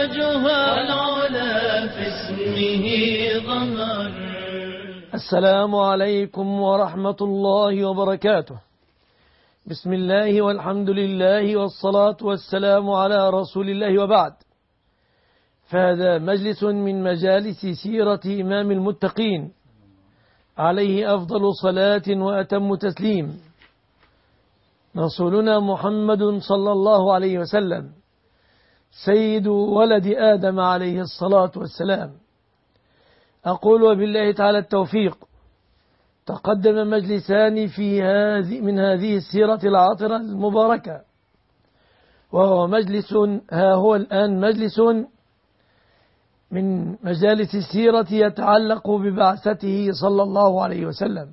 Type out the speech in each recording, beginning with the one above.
تاجها والعلا في اسمه ظهر. السلام عليكم ورحمة الله وبركاته. بسم الله والحمد لله والصلاة والسلام على رسول الله، وبعد. فهذا مجلس من مجالس سيرة إمام المتقين عليه أفضل صلاة وأتم تسليم، رسولنا محمد صلى الله عليه وسلم، سيد ولد آدم عليه الصلاة والسلام. أقول وبالله تعالى التوفيق. تقدم مجلسان من هذه السيرة العاطرة المباركة، وهو هو الآن مجلس من مجالس السيرة يتعلق ببعثته صلى الله عليه وسلم.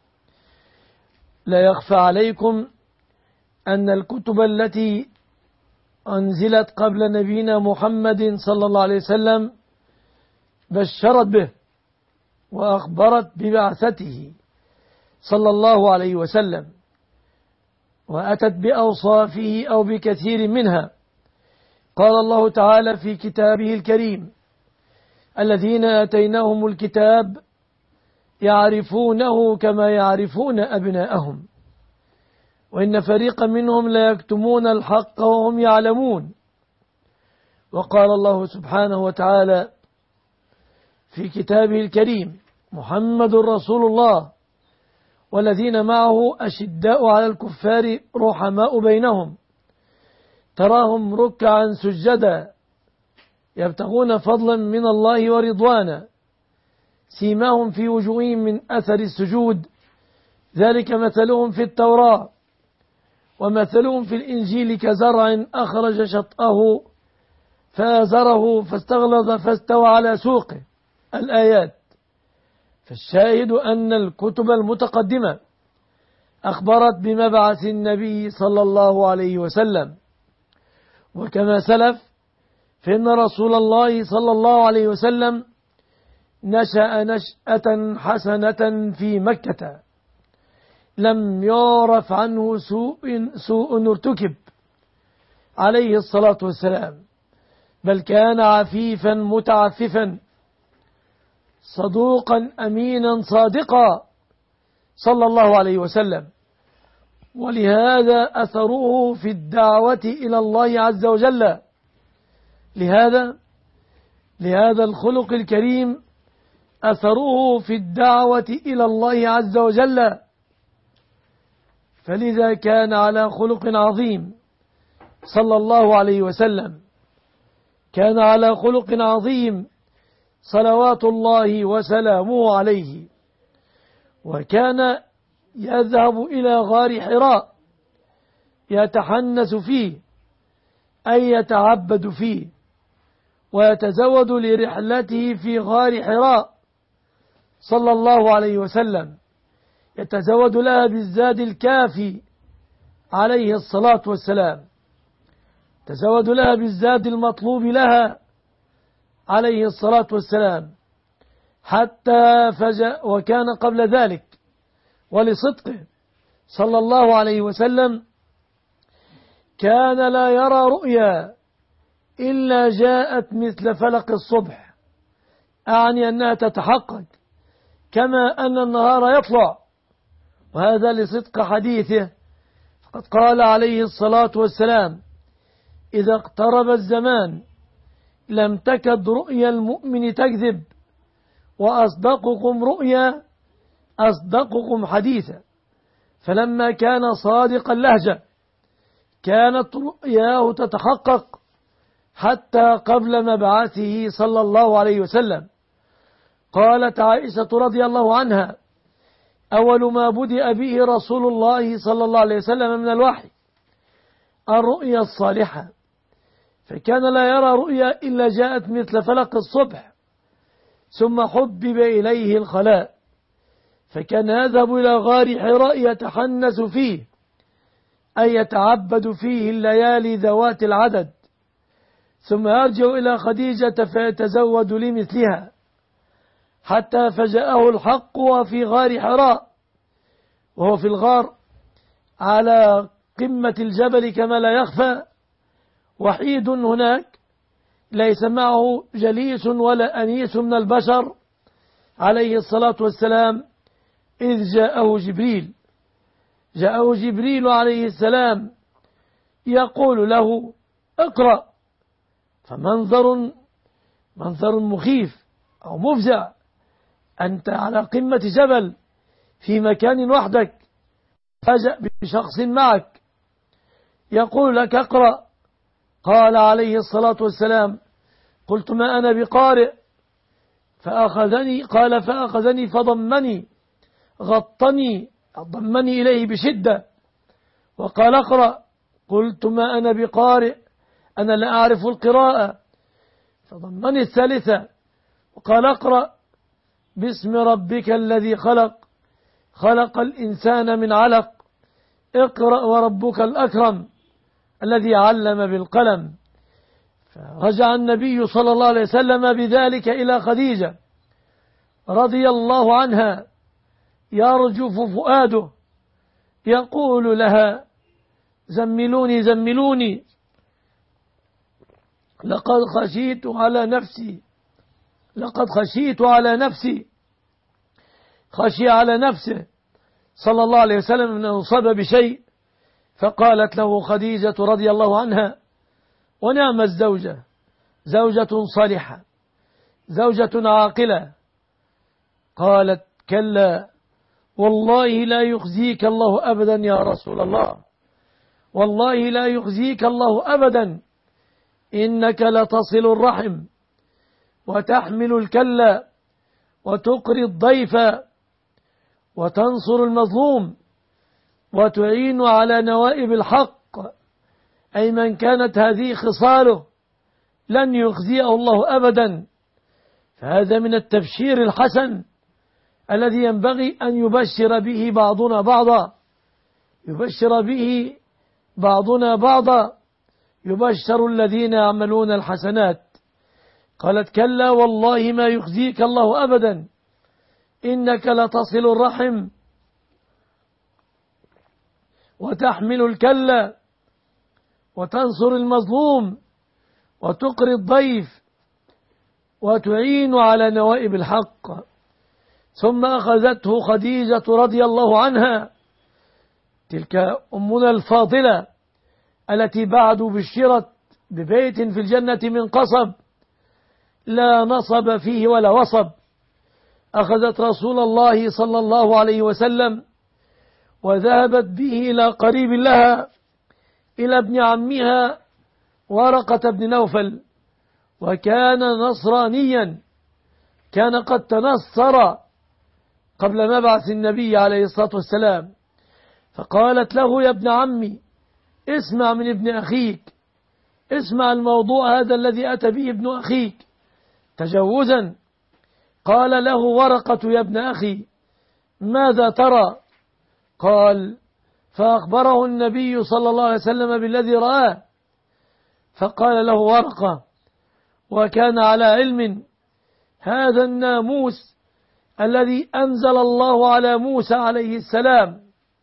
لا يخفى عليكم أن الكتب التي أنزلت قبل نبينا محمد صلى الله عليه وسلم بشرت به وأخبرت ببعثته صلى الله عليه وسلم، وأتت بأوصافه أو بكثير منها. قال الله تعالى في كتابه الكريم: الذين آتيناهم الكتاب يعرفونه كما يعرفون أبناءهم وإن فريقا منهم لا يكتمون الحق وهم يعلمون. وقال الله سبحانه وتعالى في كتابه الكريم: محمد رسول الله والذين معه أشداء على الكفار رحماء بينهم تراهم ركعا سجدا يبتغون فضلا من الله ورضوانا سيماهم في وجوههم من أثر السجود ذلك مثلهم في التوراة ومثلهم في الإنجيل كزرع أخرج شطأه فآزره فاستغلظ فاستوى على سوقه. الآيات. فالشاهد أن الكتب المتقدمة أخبرت بمبعث النبي صلى الله عليه وسلم، وكما سلف فإن رسول الله صلى الله عليه وسلم نشأ نشأة حسنة في مكة، لم يعرف عنه سوء ارتكب عليه الصلاة والسلام، بل كان عفيفا متعففا صدوقا أمينا صادقا صلى الله عليه وسلم. ولهذا أثره في الدعوة إلى الله عز وجل، لهذا الخلق الكريم أثره في الدعوة إلى الله عز وجل، فلذا كان على خلق عظيم صلى الله عليه وسلم، كان على خلق عظيم صلوات الله وسلامه عليه. وكان يذهب إلى غار حراء يتحنس فيه أي يتعبد فيه، ويتزود لرحلته في غار حراء صلى الله عليه وسلم، يتزود لها بالزاد الكافي عليه الصلاة والسلام، تزود لها بالزاد المطلوب لها عليه الصلاة والسلام، حتى وكان قبل ذلك ولصدقه صلى الله عليه وسلم كان لا يرى رؤيا إلا جاءت مثل فلق الصبح، أعني أنها تتحقق كما أن النهار يطلع، وهذا لصدق حديثه. فقد قال عليه الصلاة والسلام: إذا اقترب الزمان لم تكد رؤيا المؤمن تكذب، وأصدقكم رؤيا أصدقكم حديثا. فلما كان صادق اللهجة كانت رؤياه تتحقق حتى قبل مبعثه صلى الله عليه وسلم. قالت عائشة رضي الله عنها: أول ما بدأ به رسول الله صلى الله عليه وسلم من الوحي الرؤيا الصالحة، فكان لا يرى رؤيا إلا جاءت مثل فلق الصبح، ثم حبب إليه الخلاء، فكان يذهب إلى غار حراء يتحنس فيه أي يتعبد فيه الليالي ذوات العدد، ثم يرجع إلى خديجة فيتزود لمثلها، حتى فجاءه الحق وفي غار حراء، وهو في الغار على قمة الجبل كما لا يخفى، وحيد هناك ليس معه جليس ولا أنيس من البشر عليه الصلاة والسلام إذ جاءه جبريل عليه السلام يقول له اقرأ، منظر مخيف أو مفزع، أنت على قمة جبل في مكان وحدك، فجأ بشخص معك يقول لك اقرأ. قال عليه الصلاة والسلام قلت ما أنا بقارئ، فأخذني فضمني ضمني إليه بشدة وقال اقرأ. قلت ما أنا بقارئ، أنا لا أعرف القراءة. فضمني الثالثة وقال اقرأ باسم ربك الذي خلق الإنسان من علق، اقرأ وربك الأكرم الذي علم بالقلم. فرجع النبي صلى الله عليه وسلم بذلك إلى خديجة رضي الله عنها يرجف فؤاده، يقول لها زملوني لقد خشيت على نفسي خشي على نفسه صلى الله عليه وسلم أنه صاب بشيء. فقالت له خديجة رضي الله عنها ونعم الزوجة، زوجة صالحة، زوجة عاقلة، قالت كلا والله لا يخزيك الله أبدا يا رسول الله، والله لا يخزيك الله أبدا، إنك لتصل الرحم وتحمل الكلا وتقري الضيف وتنصر المظلوم وتعين على نوائب الحق، أي من كانت هذه خصاله لن يخزيه الله أبدا. فهذا من التبشير الحسن الذي ينبغي أن يبشر به بعضنا بعضا، يبشر الذين يعملون الحسنات. قالت كلا والله ما يخزيك الله أبدا، إنك لتصل الرحم وتحمل الكلا وتنصر المظلوم وتقري الضيف وتعين على نوائب الحق. ثم أخذته خديجة رضي الله عنها، تلك أمنا الفاضلة التي بعد بشرت ببيت في الجنة من قصب لا نصب فيه ولا وصب، أخذت رسول الله صلى الله عليه وسلم وذهبت به إلى قريب لها، إلى ابن عمها ورقة بن نوفل، وكان نصرانيا، كان قد تنصر قبل مبعث النبي عليه الصلاة والسلام. فقالت له يا ابن عمي اسمع من ابن أخيك، اسمع الموضوع هذا الذي أتى به ابن أخيك تجوزا. قال له ورقة يا ابن أخي ماذا ترى؟ قال فأخبره النبي صلى الله عليه وسلم بالذي رآه. فقال له ورقة وكان على علم هذا الناموس الذي أنزل الله على موسى عليه السلام،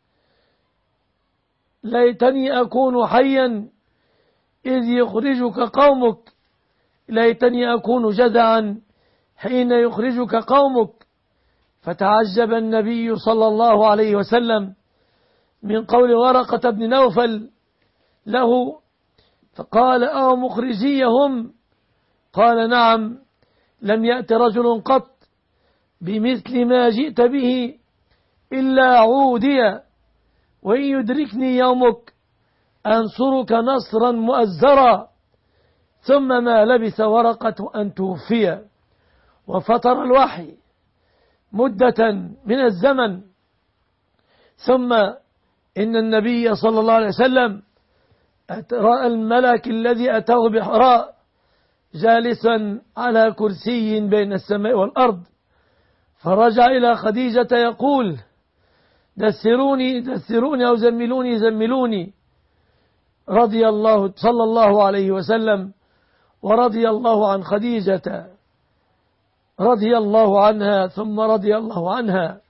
ليتني أكون حيا إذ يخرجك قومك، ليتني أكون جزعا حين يخرجك قومك. فتعجب النبي صلى الله عليه وسلم من قول ورقة بن نوفل له، فقال أو مخرجيهم؟ قال نعم، لم يأت رجل قط بمثل ما جئت به إلا عودي، وإن يدركني يومك أنصرك نصرا مؤزرا. ثم ما لبث ورقة أن توفي وفطر الوحي مدة من الزمن. ثم إن النبي صلى الله عليه وسلم رأى الملك الذي أتاه بحراء جالسا على كرسي بين السماء والأرض، فرجع إلى خديجة يقول دثروني أو زملوني رضي الله صلى الله عليه وسلم ورضي الله عن خديجة رضي الله عنها ثم رضي الله عنها.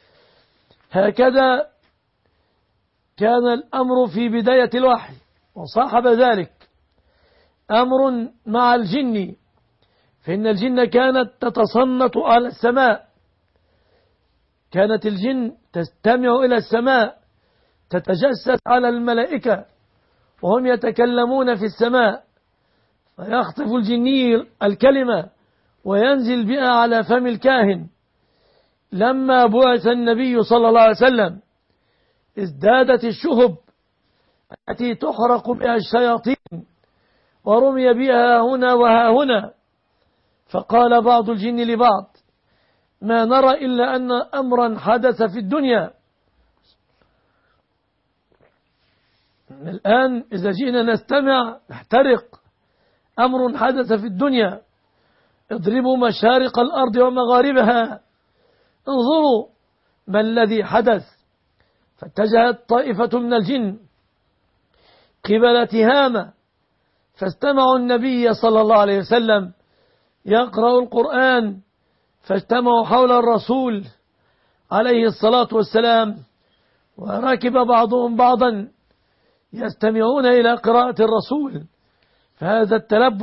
هكذا كان الأمر في بداية الوحي، وصاحب ذلك أمر مع الجن، فإن الجن كانت تتصنت على السماء، كانت الجن تستمع إلى السماء، تتجسس على الملائكة وهم يتكلمون في السماء، فيخطف الجني الكلمة وينزل بها على فم الكاهن. لما بعث النبي صلى الله عليه وسلم ازدادت الشهب التي تحرق بها الشياطين ورمي بها هنا وها هنا، فقال بعض الجن لبعض: ما نرى إلا أن أمرا حدث في الدنيا. الآن إذا جئنا نستمع نحترق، أمر حدث في الدنيا، اضربوا مشارق الأرض ومغاربها، انظروا ما الذي حدث. فاتجهت طائفة من الجن قبل تهامة، فاستمعوا النبي صلى الله عليه وسلم يقرأ القرآن، فاجتمعوا حول الرسول عليه الصلاة والسلام، وركب بعضهم بعضا يستمعون إلى قراءة الرسول. فهذا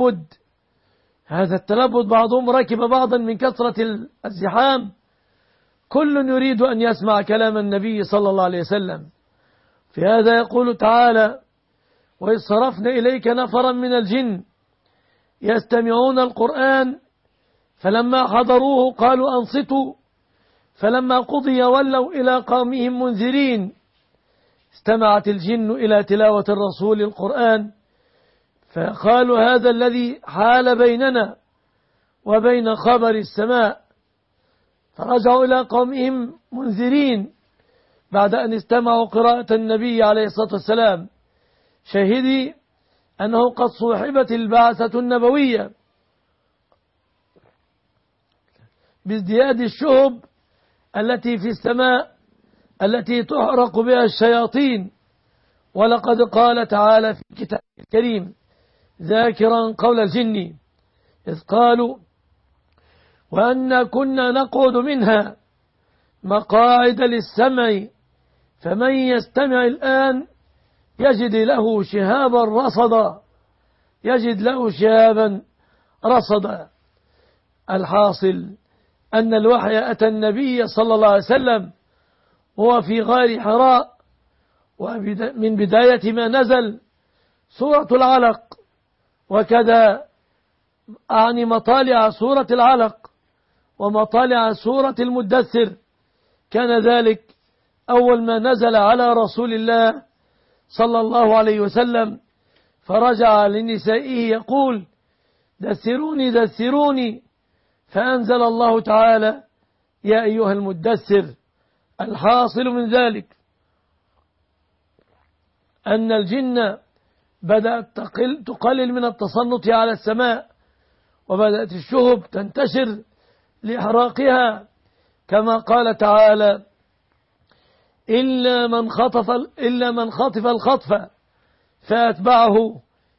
التلبد بعضهم ركب بعضا من كثرة الزحام، كل يريد أن يسمع كلام النبي صلى الله عليه وسلم. في هذا يقول تعالى: وإذ صرفنا إليك نفرا من الجن يستمعون القرآن فلما حضروه قالوا أنصتوا فلما قضي ولوا إلى قومهم منذرين. استمعت الجن إلى تلاوة الرسول القرآن، فقالوا: هذا الذي حال بيننا وبين خبر السماء. فرجعوا إلى قومهم منذرين بعد أن استمعوا قراءة النبي عليه الصلاة والسلام. شاهدي أنه قد صوحبت البعثة النبوية بازدياد الشهب التي في السماء التي تحرق بها الشياطين. ولقد قال تعالى في كتابه الكريم ذاكرا قول الجن إذ قالوا: وأنا كنا نقعد منها مقاعد للسمع فمن يستمع الآن يجد له شهابا رصدا. الحاصل أن الوحي أتى النبي صلى الله عليه وسلم هو في غار حراء، ومن بداية ما نزل سورة العلق، وكذا أعني مطالع سورة العلق ومطالع سورة المدثر، كان ذلك أول ما نزل على رسول الله صلى الله عليه وسلم، فرجع لنسائه يقول: دثروني دثروني، فأنزل الله تعالى: يا أيها المدثر. الحاصل من ذلك أن الجن بدأت تقلل من التصنت على السماء، وبدأت الشهب تنتشر لإحراقها، كما قال تعالى: إلا من خطف الخطف فأتبعه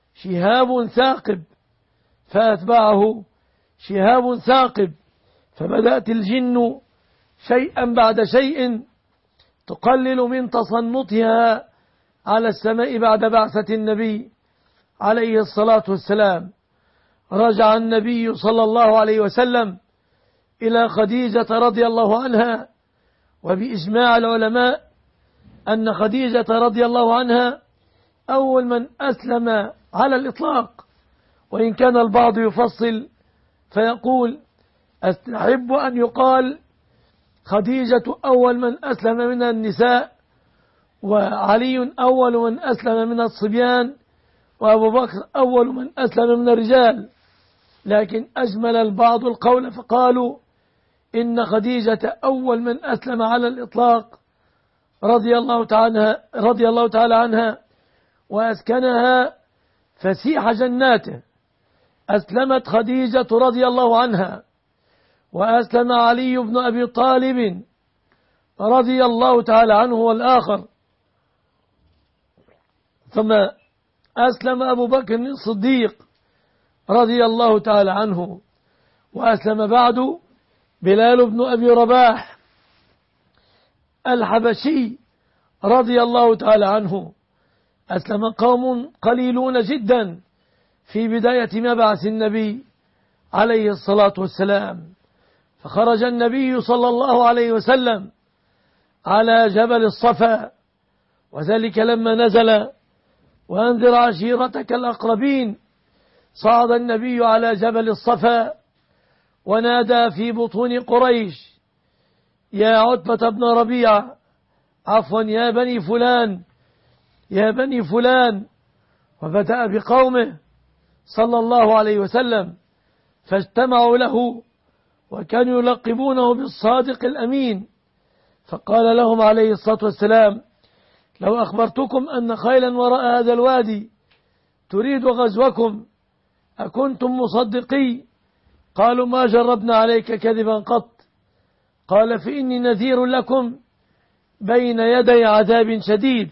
شهاب ثاقب. فبدأت الجن شيئا بعد شيء تقلل من تصنتها على السماء بعد بعثة النبي عليه الصلاة والسلام. رجع النبي صلى الله عليه وسلم إلى خديجة رضي الله عنها، وبإجماع العلماء أن خديجة رضي الله عنها أول من أسلم على الإطلاق، وإن كان البعض يفصل فيقول: أستحب أن يقال خديجة أول من أسلم من النساء، وعلي أول من أسلم من الصبيان، وأبو بكر أول من أسلم من الرجال. لكن أجمل البعض القول فقالوا إن خديجة أول من أسلم على الإطلاق رضي الله تعالى عنها وأسكنها فسيح جناته. أسلمت خديجة رضي الله عنها، وأسلم علي بن أبي طالب رضي الله تعالى عنه والآخر، ثم أسلم أبو بكر الصديق رضي الله تعالى عنه، وأسلم بعد بلال بن أبي رباح الحبشي رضي الله تعالى عنه. أسلم قوم قليلون جدا في بداية مبعث النبي عليه الصلاة والسلام، فخرج النبي صلى الله عليه وسلم على جبل الصفا، وذلك لما نزل وأنذر عشيرتك الأقربين. صعد النبي على جبل الصفا ونادى في بطون قريش: يا عتبة بن ربيعة، عفوا يا بني فلان، يا بني فلان. وبدأ بقومه صلى الله عليه وسلم، فاجتمعوا له وكانوا يلقبونه بالصادق الأمين. فقال لهم عليه الصلاة والسلام: لو أخبرتكم أن خيلا وراء هذا الوادي تريد غزوكم أكنتم مصدقي؟ قالوا: ما جربنا عليك كذبا قط. قال: فإني نذير لكم بين يدي عذاب شديد.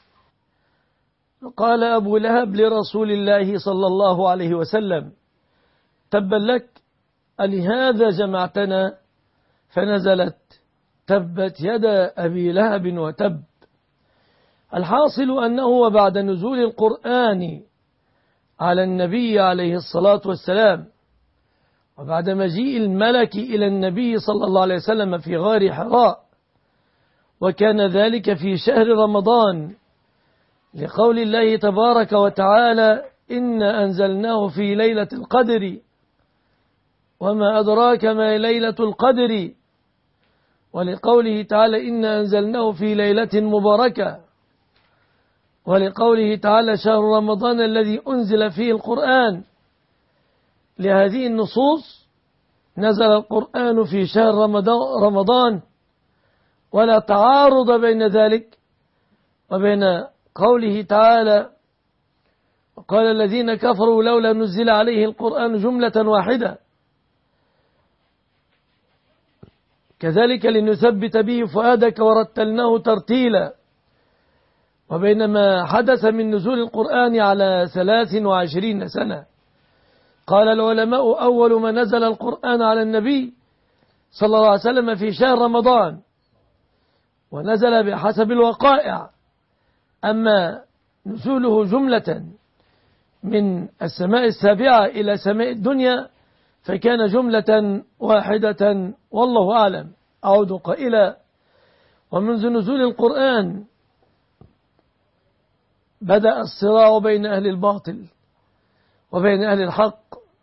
قال أبو لهب لرسول الله صلى الله عليه وسلم: تبا لك، ألهذا جمعتنا؟ فنزلت: تبت يدا أبي لهب وتب. الحاصل أنه وبعد نزول القرآن على النبي عليه الصلاة والسلام، وبعد مجيء الملك إلى النبي صلى الله عليه وسلم في غار حراء، وكان ذلك في شهر رمضان، لقول الله تبارك وتعالى: إنا أنزلناه في ليلة القدر وما أدراك ما ليلة القدر، ولقوله تعالى: إنا أنزلناه في ليلة مباركة، ولقوله تعالى: شهر رمضان الذي أنزل فيه القرآن. لهذه النصوص نزل القرآن في شهر رمضان، ولا تعارض بين ذلك وبين قوله تعالى: وقال الذين كفروا لولا نزل عليه القرآن جملة واحدة. كذلك لنثبت به فؤادك ورتلناه ترتيلا. وبينما حدث من نزول القرآن على 23 سنة. قال العلماء: أول ما نزل القرآن على النبي صلى الله عليه وسلم في شهر رمضان، ونزل بحسب الوقائع. أما نزوله جملة من السماء السابعة إلى سماء الدنيا فكان جملة واحدة، والله أعلم. أعود قائلا: ومنذ نزول القرآن بدأ الصراع بين أهل الباطل وبين أهل الحق،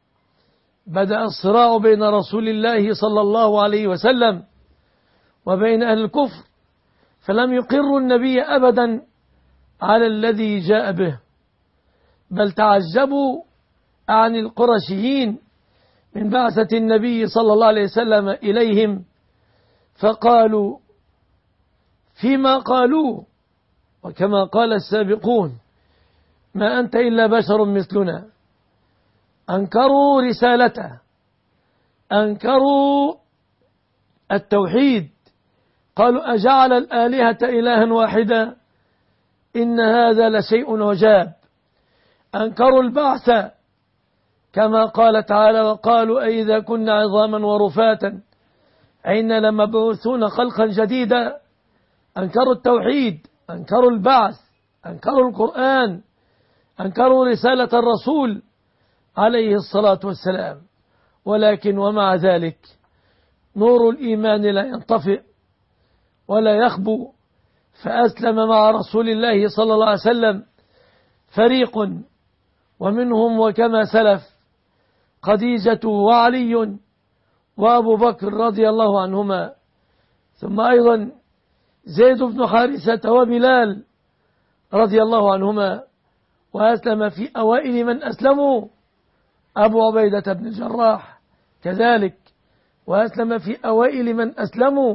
بدأ الصراع بين رسول الله صلى الله عليه وسلم وبين أهل الكفر، فلم يقروا النبي أبدا على الذي جاء به، بل تعجبوا عن القرشيين من بعثة النبي صلى الله عليه وسلم إليهم، فقالوا فيما قالوا، وكما قال السابقون: ما أنت إلا بشر مثلنا. أنكروا رسالته، أنكروا التوحيد، قالوا: أجعل الآلهة إلها واحدا إن هذا لشيء عجاب. أنكروا البعث، كما قال تعالى: وقالوا أئذا كنا عظاما ورفاتا أئنا لمبعوثون خلقا جديدا. أنكروا التوحيد، أنكروا البعث، أنكروا القرآن، أنكروا رسالة الرسول عليه الصلاة والسلام. ولكن ومع ذلك نور الإيمان لا ينطفئ ولا يخبو، فأسلم مع رسول الله صلى الله عليه وسلم فريق، ومنهم وكما سلف خديجة وعلي وأبو بكر رضي الله عنهما، ثم أيضا زيد بن حارثة وبلال رضي الله عنهما. وأسلم في أوائل من أسلموا أبو عبيدة بن الجراح كذلك، وأسلم في أوائل من أسلموا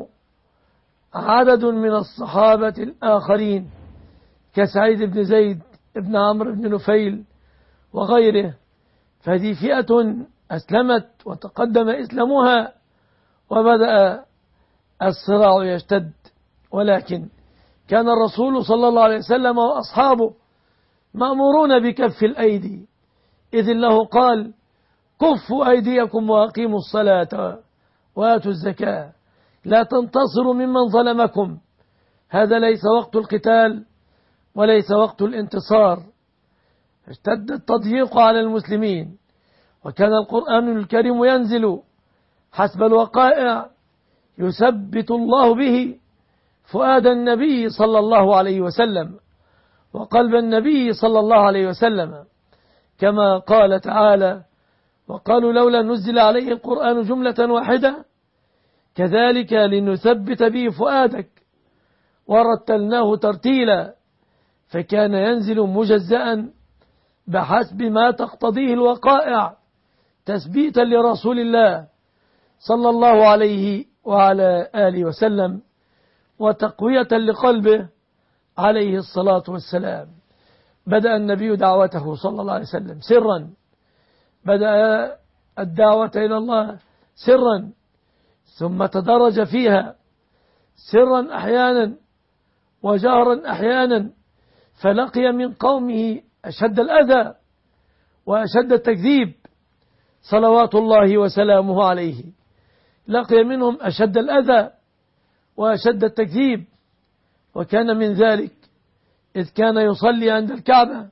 عدد من الصحابة الآخرين كسعيد بن زيد بن عمرو بن نفيل وغيره. فهذه فئة أسلمت وتقدم إسلامها وبدأ الصراع يشتد. ولكن كان الرسول صلى الله عليه وسلم وأصحابه مأمورون بكف الأيدي، إذ الله قال: كفوا أيديكم وأقيموا الصلاة وآتوا الزكاة لا تنتصروا ممن ظلمكم. هذا ليس وقت القتال وليس وقت الانتصار، اشتد التضييق على المسلمين، وكان القرآن الكريم ينزل حسب الوقائع يثبت الله به فؤاد النبي صلى الله عليه وسلم وقلب النبي صلى الله عليه وسلم، كما قال تعالى: وقالوا لولا نزل عليه القرآن جملة واحدة كذلك لنثبت به فؤادك ورتلناه ترتيلا، فكان ينزل مجزأ بحسب ما تقتضيه الوقائع تثبيتا لرسول الله صلى الله عليه وعلى آله وسلم وتقوية لقلبه عليه الصلاة والسلام. بدأ النبي دعوته صلى الله عليه وسلم سرا، بدأ الدعوة إلى الله سرا، ثم تدرج فيها سرا أحيانا وجهرا أحيانا، فلقي من قومه أشد الأذى وأشد التكذيب صلوات الله وسلامه عليه، لقي منهم أشد الأذى وأشد التكذيب. وكان من ذلك إذ كان يصلي عند الكعبة،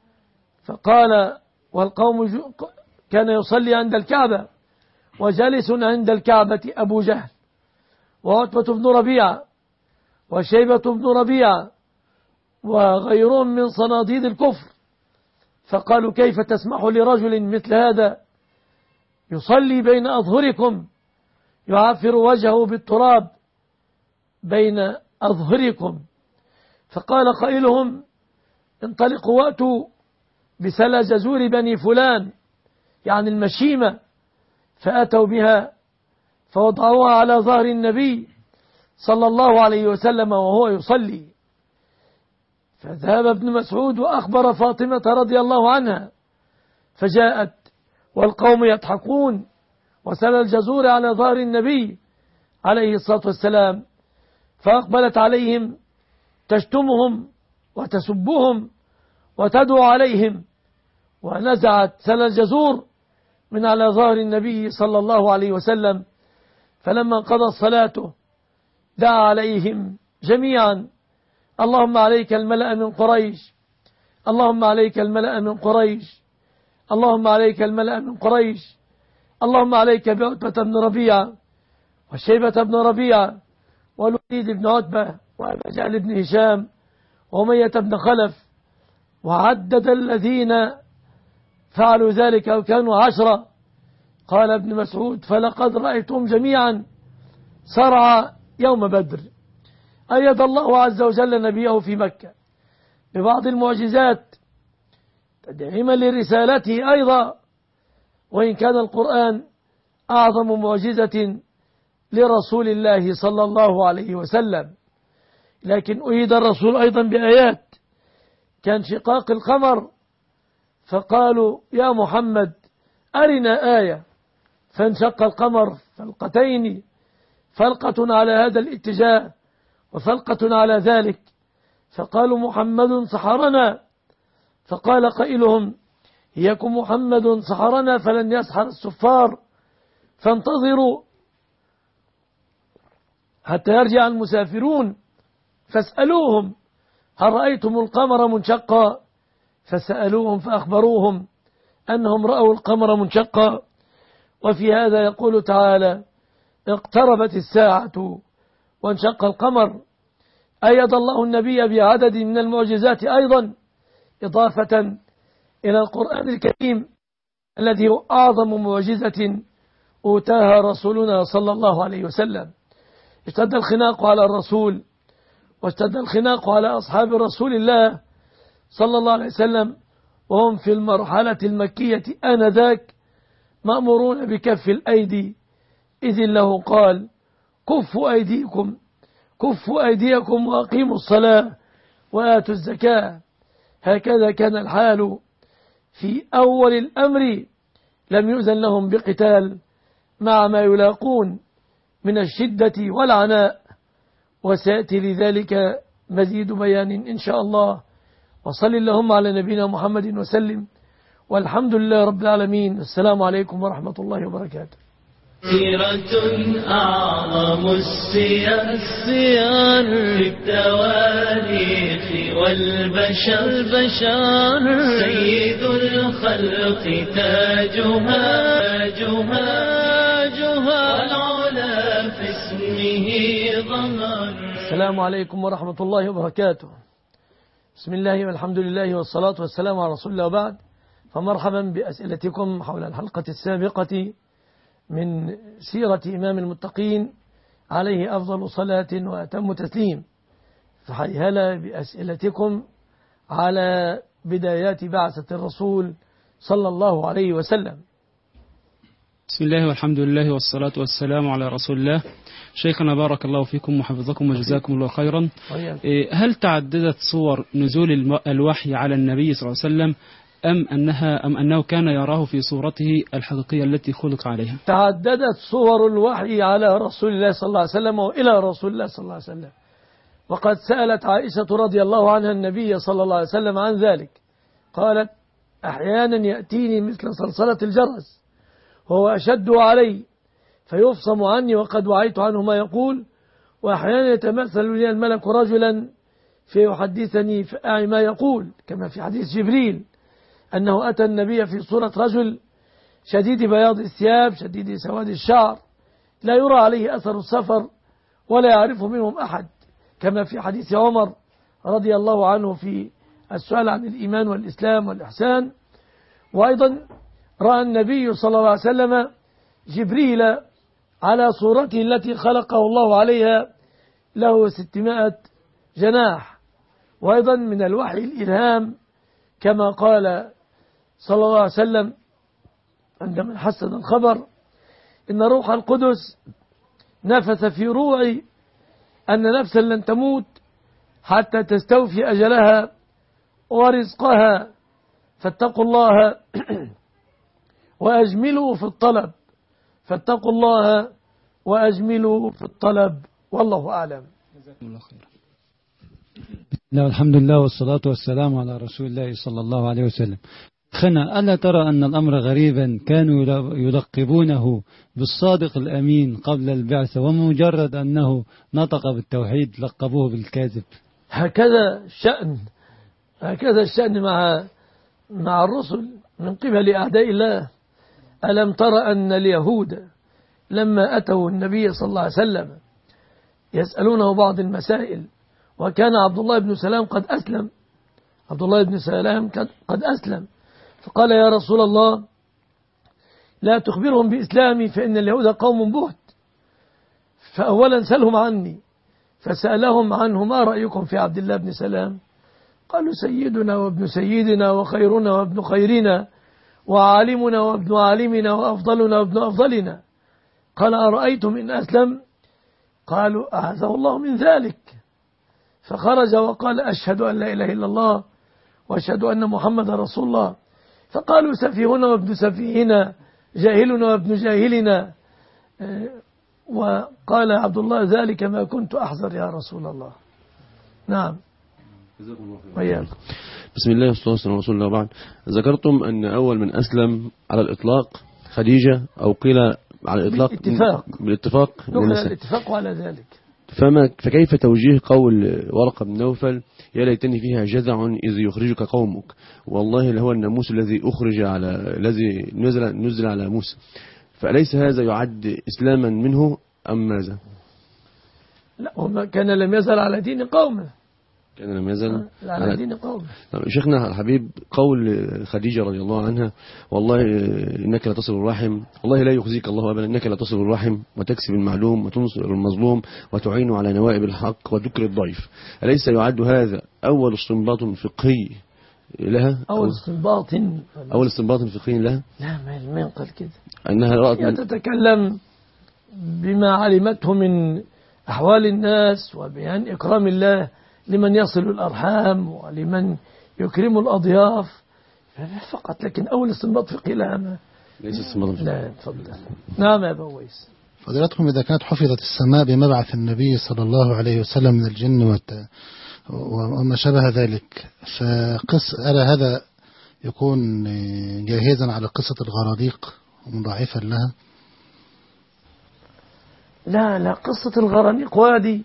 فقال والقوم كان يصلي عند الكعبة وجالس عند الكعبة أبو جهل وعتبة بن ربيعة وشيبة بن ربيعة وغيرهم من صناديد الكفر، فقالوا: كيف تسمح لرجل مثل هذا يصلي بين أظهركم يعافر وجهه بالتراب بين أظهركم؟ فقال قائلهم: انطلقوا وأتوا بسلا جزور بني فلان، يعني المشيمة، فأتوا بها فوضعوها على ظهر النبي صلى الله عليه وسلم وهو يصلي. فذهب ابن مسعود وأخبر فاطمة رضي الله عنها، فجاءت والقوم يضحكون وسل الجزور على ظهر النبي عليه الصلاة والسلام، فأقبلت عليهم تشتمهم وتسبهم وتدعو عليهم، ونزعت سل الجزور من على ظهر النبي صلى الله عليه وسلم. فلما قضى الصلاة دعا عليهم جميعا: اللهم عليك الملأ من قريش، اللهم عليك الملأ من قريش، اللهم عليك الملأ من قريش، اللهم عليك بعتبة بن ربيعة وشيبة بن ربيعة والوليد بن عتبة وأبا جهل بن هشام وأمية بن خلف، وعدد الذين فعلوا ذلك وكانوا 10. قال ابن مسعود: فلقد رأيتهم جميعا صرع يوم بدر. أيد الله عز وجل نبيه في مكة ببعض المعجزات تدعيما لرسالته أيضا، وإن كان القرآن أعظم معجزة لرسول الله صلى الله عليه وسلم، لكن أيد الرسول أيضا بآيات كان شقاق القمر، فقالوا: يا محمد أرنا آية، فانشق القمر فلقتين، فلقة على هذا الاتجاه وفلقة على ذلك، فقالوا: محمد سحرنا. فقال قائلهم: إياكم محمد سحرنا فلن يسحر السفار، فانتظروا حتى يرجع المسافرون فاسألوهم هل رأيتم القمر منشقا؟ فسألوهم فأخبروهم أنهم رأوا القمر منشقا. وفي هذا يقول تعالى: اقتربت الساعة وانشق القمر. أيد الله النبي بعدد من المعجزات أيضا، إضافة إلى القرآن الكريم الذي هو أعظم معجزة أوتاها رسولنا صلى الله عليه وسلم. اشتد الخناق على الرسول واشتد الخناق على أصحاب رسول الله صلى الله عليه وسلم، وهم في المرحلة المكية آنذاك مأمورون بكف الأيدي، إذ الله قال: كفوا أيديكم وأقيموا الصلاة وآتوا الزكاة. هكذا كان الحال في أول الأمر، لم يؤذن لهم بقتال مع ما يلاقون من الشدة والعناء، وسيأتي لذلك مزيد بيان إن شاء الله. وصل اللهم على نبينا محمد وسلم، والحمد لله رب العالمين. السلام عليكم ورحمة الله وبركاته. سيرة أعظم السير في التواريخ والبشر سيد الخلق تاجها والعلا في اسمه ضمر. السلام عليكم ورحمة الله وبركاته. بسم الله والحمد لله والصلاة والسلام على رسول الله وبعد، فمرحبا بأسئلتكم حول الحلقة السابقة من سيرة إمام المتقين عليه أفضل صلاة وأتم تسليم. فهلا بأسئلتكم على بدايات بعثة الرسول صلى الله عليه وسلم. بسم الله والحمد لله والصلاة والسلام على رسول الله. شيخنا بارك الله فيكم وحفظكم وجزاكم الله خيرا. هل تعددت صور نزول الوحي على النبي صلى الله عليه وسلم أم أنه كان يراه في صورته الحقيقية التي خلق عليها؟ تعددت صور الوحي على رسول الله صلى الله عليه وسلم وإلى رسول الله صلى الله عليه وسلم، وقد سألت عائشة رضي الله عنها النبي صلى الله عليه وسلم عن ذلك، قالت: أحيانا يأتيني مثل صلصلة الجرس وهو أشد علي فيفصم عني وقد وعيت عنه ما يقول، وأحيانا يتمثل لي الملك رجلا فيحدثني فأعي ما يقول، كما في حديث جبريل أنه أتى النبي في صورة رجل شديد بياض الثياب شديد سواد الشعر لا يرى عليه أثر السفر ولا يعرفه منهم أحد، كما في حديث عمر رضي الله عنه في السؤال عن الإيمان والإسلام والإحسان. وأيضا رأى النبي صلى الله عليه وسلم جبريل على صورته التي خلقه الله عليها له 600 جناح. وأيضا من الوحي الإلهام كما قال صلى الله عليه وسلم عندما حسن الخبر: إن روح القدس نفث في روعي أن نفسا لن تموت حتى تستوفي أجلها ورزقها فاتقوا الله وأجملوا في الطلب فاتقوا الله وأجملوا في الطلب والله أعلم. جزاكم الله خيرا. الحمد لله والصلاة والسلام على رسول الله صلى الله عليه وسلم. خنا ألا ترى أن الأمر غريبا؟ كانوا يلقبونه بالصادق الأمين قبل البعثة، ومجرد أنه نطق بالتوحيد لقبوه بالكاذب. هكذا الشأن مع الرسل من قبل أعداء الله. ألم ترى أن اليهود لما أتوا النبي صلى الله عليه وسلم يسألونه بعض المسائل، وكان عبد الله بن سلام قد أسلم، فقال: يا رسول الله لا تخبرهم بإسلامي فإن اليهود قوم بهت، فأولا سألهم عني، فسألهم عنه: ما رأيكم في عبد الله بن سلام؟ قالوا: سيدنا وابن سيدنا وخيرنا وابن خيرنا وعالمنا وابن عالمنا وأفضلنا وابن أفضلنا. قال: أرأيتم إن أسلم؟ قالوا: أعاذه الله من ذلك. فخرج وقال: أشهد أن لا إله إلا الله وأشهد أن محمد رسول الله. فقالوا: سفيهنا وابن سفيهنا جاهلنا وابن جاهلنا. وقال عبد الله: ذلك ما كنت أحذر يا رسول الله. نعم. بسم الله والصلاة والسلام على رسول الله. بعد ذكرتم أن أول من أسلم على الإطلاق خديجة، أو قيل على الإطلاق بالاتفاق الاتفاق على ذلك. فكيف توجيه قول ورقة بن نوفل: يا ليتني فيها جذع إذ يخرجك قومك، والله اللي هو الناموس الذي نزل على موسى، فأليس هذا يعد إسلاما منه أم ماذا؟ لا، وما كان لم يزل على دين قومه. كان لم يزل على دين قومه. شيخنا الحبيب، قول خديجة رضي الله عنها: والله إنك لتصل الرحم، والله لا يخزيك الله أبدا، إنك لتصل الرحم وتكسب المعلوم وتنصر المظلوم وتعين على نوائب الحق وذكر الضيف، أليس يعد هذا أول استنباط فقهي لها؟ أول استنباط فقهي لها؟ لا، ما ينقل كده. أنها رأت تتكلم بما علمته من أحوال الناس وبيان إكرام الله لمن يصل الأرحام ولمن يكرم الأضياف فقط، لكن أول استنباط فقهي لها ليس استنباط فقهي. لا، تفضل. نعم يا بويس. فضيلتكم، إذا كانت حفظت السماء بمبعث النبي صلى الله عليه وسلم من الجن وما شابه ذلك، أرى هذا يكون جاهزا على قصة الغراديق ومضاعفا لها؟ لا قصة الغرانيق وادي،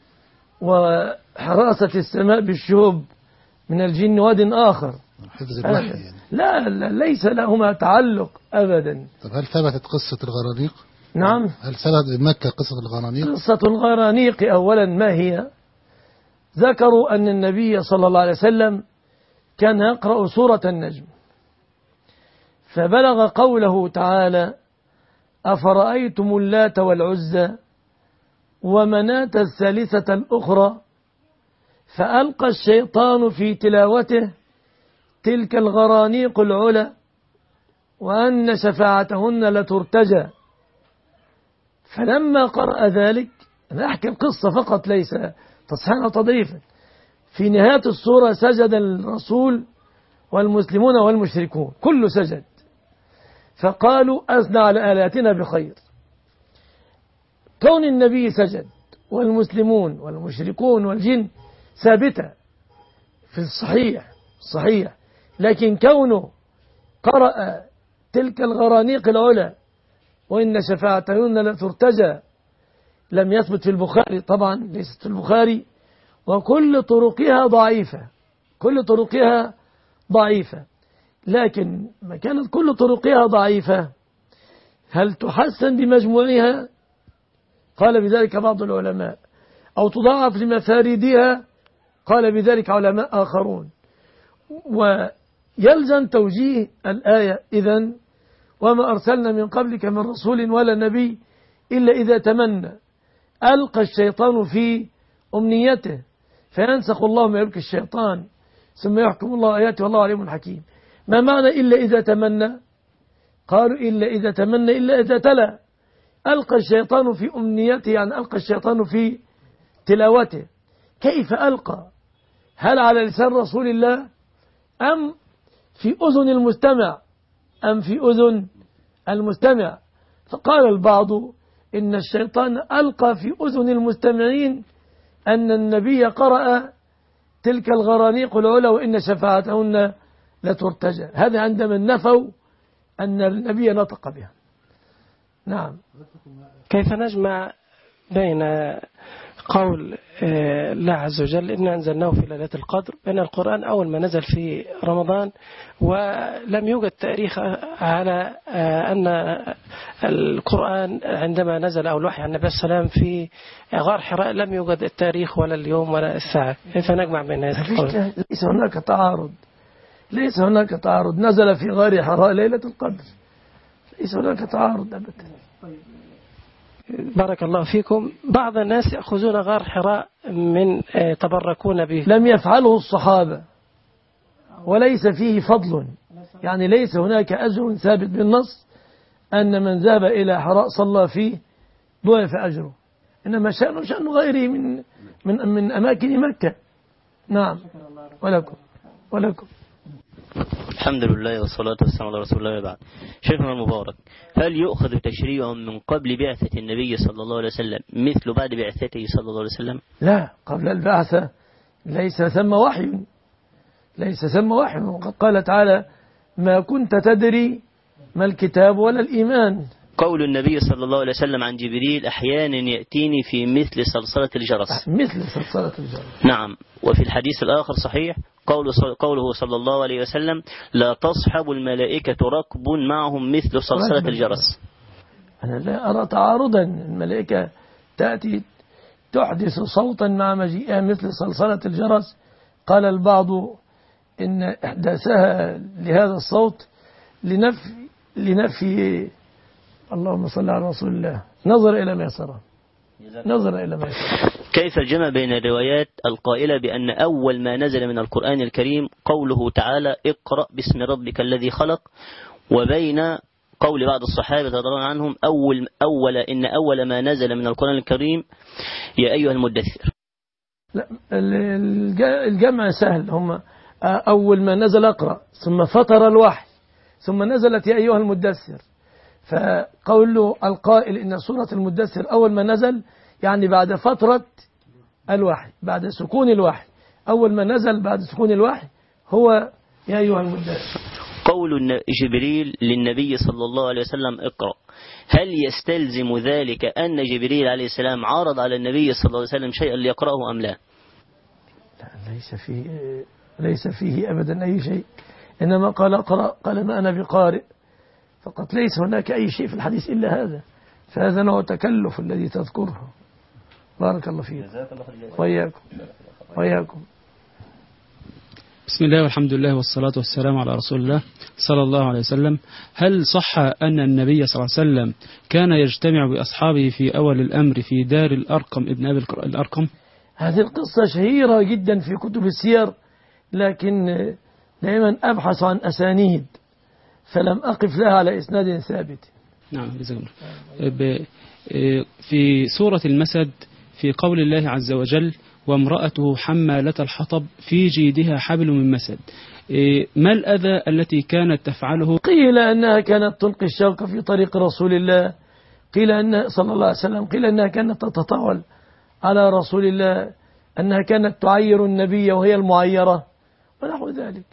وحراسة السماء بالشهب من الجن واد آخر. حفظ الوحي يعني. لا ليس لهما تعلق أبدا. طب هل ثبتت قصة الغرانيق؟ نعم. هل ثبتت بمكة قصة الغرانيق؟ قصة الغرانيق أولا ما هي؟ ذكروا أن النبي صلى الله عليه وسلم كان يقرأ سورة النجم، فبلغ قوله تعالى: أفرأيتم اللات والعزى ومناة الثالثة الأخرى، فألقى الشيطان في تلاوته تلك الغرانيق العلا وأن شفاعتهن لترتجى. فلما قرأ ذلك، أنا أحكي القصة فقط ليس تصحيحا وتضعيفا، في نهاية السورة سجد الرسول والمسلمون والمشركون كله سجد، فقالوا أثنى على آلهتنا بخير. كون النبي سجد والمسلمون والمشركون والجن ثابتة في الصحيح، لكن كونه قرأ تلك الغرانيق العلا وإن شفاعتهن لترتجى لم يثبت في البخاري، طبعا ليست في البخاري، وكل طرقها ضعيفة. لكن ما كانت كل طرقها ضعيفة، هل تحسن بمجموعها؟ قال بذلك بعض العلماء، أو تضاعف لمفاردها؟ قال بذلك علماء آخرون. ويلزم توجيه الآية إذن: وما أرسلنا من قبلك من رسول ولا نبي إلا إذا تمنى ألقى الشيطان في أمنيته فينسخ الله ما يلقي الشيطان ثم يحكم الله آياته والله عليم حكيم. ما معنى إلا إذا تمنى؟ قالوا إلا إذا تمنى إلا إذا تلا. ألقى الشيطان في أمنيته يعني ألقى الشيطان في تلاوته. كيف ألقى؟ هل على لسان رسول الله أم في أذن المستمع؟ فقال البعض إن الشيطان ألقى في أذن المستمعين أن النبي قرأ تلك الغرانيق العلا وإن شفاعتهن لترتجى. هذا عندما نفوا أن النبي نطق بها. نعم. كيف نجمع بين قول الله عز وجل إنا أنزلناه في ليلة القدر بين القرآن أول ما نزل في رمضان، ولم يوجد تاريخ على أن القرآن عندما نزل أو الوحي عن النبي صلى الله عليه وسلم في غار حراء لم يوجد التاريخ ولا اليوم ولا الساعة؟ كيف نجمع بين هذه القول؟ ليس هناك تعارض. نزل في غار حراء ليلة القدر، ليس هناك تعارض أبدا. بارك الله فيكم. بعض الناس يأخذون غار حراء من تبركون به. لم يفعله الصحابة وليس فيه فضل، يعني ليس هناك أجر ثابت بالنص أن من ذهب إلى حراء صلى فيه ضعف أجره، إنما شأن غيره من أماكن مكة. نعم. ولكم الحمد لله والصلاة والسلام على رسول الله وبعد. شيخنا المبارك، هل يؤخذ تشريع من قبل بعثة النبي صلى الله عليه وسلم مثل بعد بعثته صلى الله عليه وسلم؟ لا، قبل البعثة ليس ثم وحي، وقد قال تعالى: ما كنت تدري ما الكتاب ولا الإيمان. قول النبي صلى الله عليه وسلم عن جبريل: أحيانا يأتيني في مثل صلصلة الجرس. نعم. وفي الحديث الآخر صحيح قوله صلى الله عليه وسلم: لا تصحب الملائكة ركب معهم مثل صلصلة الجرس. أنا لا أرى تعارضا. الملائكة تأتي تحدث صوتا مع مجيئها مثل صلصلة الجرس. قال البعض إن إحداثها لهذا الصوت لنفي اللهم صل على رسول الله، نظر إلى ما يسره. كيف الجمع بين الروايات القائلة بأن أول ما نزل من القرآن الكريم قوله تعالى: اقرأ باسم ربك الذي خلق، وبين قول بعض الصحابة رضي الله عنهم إن أول ما نزل من القرآن الكريم يا أيها المدثر؟ لا، الجمع سهل. هم أول ما نزل اقرأ، ثم فطر الوحي، ثم نزلت يا أيها المدثر. فقول القائل إن سورة المدثر أول ما نزل يعني بعد فترة الوحي، بعد سكون الوحي. أول ما نزل بعد سكون الوحي هو يا أيها المدثر. قول جبريل للنبي صلى الله عليه وسلم اقرأ، هل يستلزم ذلك أن جبريل عليه السلام عرض على النبي صلى الله عليه وسلم شيئا ليقرأه أم لا؟ لا، ليس فيه أبدا أي شيء، إنما قال اقرأ، قال ما أنا بقارئ فقط، ليس هناك أي شيء في الحديث إلا هذا، فهذا نوع تكلف الذي تذكره. بارك الله فيك وإياكم. بسم الله والحمد لله والصلاة والسلام على رسول الله صلى الله عليه وسلم. هل صح أن النبي صلى الله عليه وسلم كان يجتمع بأصحابه في أول الأمر في دار الأرقم ابن أبي الأرقم؟ هذه القصة شهيرة جدا في كتب السير، لكن دائما أبحث عن أسانيد فلم أقف لها على إسناد ثابت. نعم. في سورة المسد في قول الله عز وجل وامرأته حمالة الحطب في جيدها حبل من مسد، ما الأذى التي كانت تفعله؟ قيل أنها كانت تلقي الشوك في طريق رسول الله، قيل أن صلى الله عليه وسلم، قيل أنها كانت تتطاول على رسول الله، أنها كانت تعير النبي وهي المعيرة ونحو ذلك.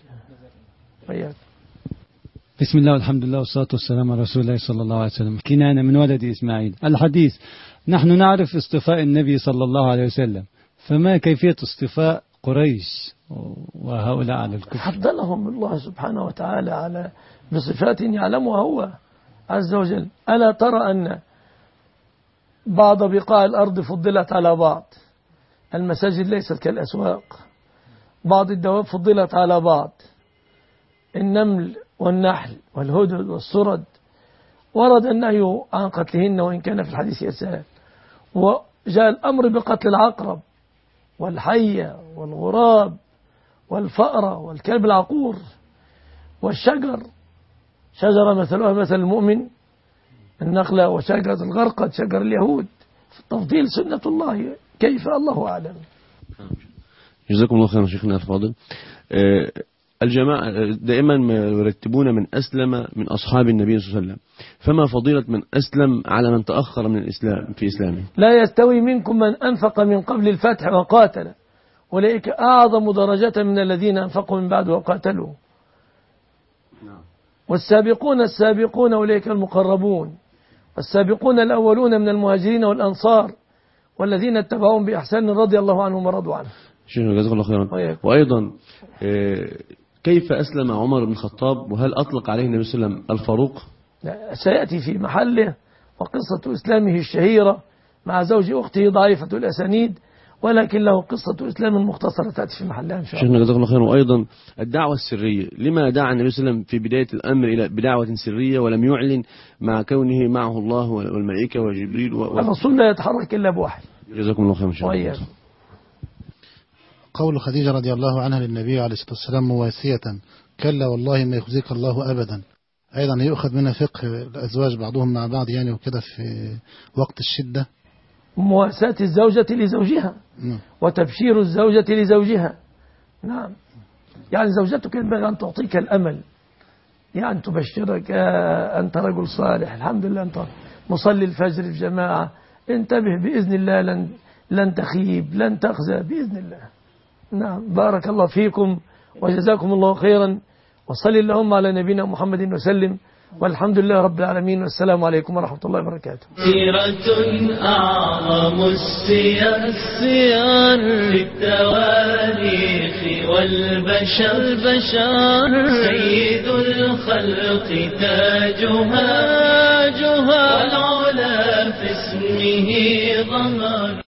بسم الله والحمد لله والصلاة والسلام على رسول الله صلى الله عليه وسلم. كنانة من ولد إسماعيل. الحديث: نحن نعرف اصطفاء النبي صلى الله عليه وسلم، فما كيفية اصطفاء قريش وهؤلاء على الكفر؟ فضلهم الله سبحانه وتعالى على بصفات يعلمها هو عز وجل. ألا ترى أن بعض بقاع الأرض فضلت على بعض، المساجد ليست كالأسواق، بعض الدواب فضلت على بعض، النمل والنحل والهدهد والسرد ورد النهي عن قتلهن وإن كان في الحديث يسال، وجاء الأمر بقتل العقرب والحية والغراب والفأرة والكلب العقور والشجر، شجرة مثلها مثل المؤمن النخلة، وشجرة الغرقد شجر اليهود، تفضيل سنة الله، كيف الله أعلم. جزاكم الله خيرا شيخنا الفاضل. الجماعة دائما ما يرتبون من أسلم من أصحاب النبي صلى الله عليه وسلم، فما فضيلة من أسلم على من تأخر من الإسلام في إسلامه؟ لا يستوي منكم من أنفق من قبل الفتح وقاتل، أولئك أعظم درجة من الذين أنفقوا من بعد وقاتلوا. والسابقون السابقون أولئك المقربون، والسابقون الأولون من المهاجرين والأنصار والذين اتبعوهم بإحسان رضي الله عنهم ورضوا عنه. شيخنا جزاك الله خيرا. وأيضا كيف أسلم عمر بن الخطاب وهل أطلق عليه النبي صلى الله عليه وسلم الفاروق؟ سيأتي في محله، وقصة إسلامه الشهيرة مع زوج أخته ضعيفة الأسانيد، ولكن له قصة إسلام مختصرة تأتي في محلها إن شاء الله. شيخنا جزاك الله خيرا. وأيضا الدعوة السرية، لما دعا النبي صلى الله عليه وسلم في بداية الأمر إلى بدعوة سرية ولم يعلن مع كونه معه الله والملائكة وجبريل الرسول لا يتحرك إلا بوحي. جزاكم الله خيرا شيخنا. قول خديجة رضي الله عنها للنبي عليه الصلاة والسلام مواسية: كلا والله ما يخزيك الله أبدا. أيضا يؤخذ منها فقه الأزواج بعضهم مع بعض يعني وكده في وقت الشدة، مواساة الزوجة لزوجها وتبشير الزوجة لزوجها. نعم، يعني زوجتك ينبغي أن تعطيك الأمل، يعني تبشرك أنت رجل صالح، الحمد لله أنت مصلي الفجر في جماعة، انتبه بإذن الله لن تخيب لن تخزى بإذن الله. نعم، بارك الله فيكم وجزاكم الله خيرا، وصل اللهم على نبينا محمد وسلم، والحمد لله رب العالمين، والسلام عليكم ورحمة الله وبركاته. سيرة أعظم السير في التواريخ والبشر، سيد الخلق تاجها والعلا في اسمه ظهر.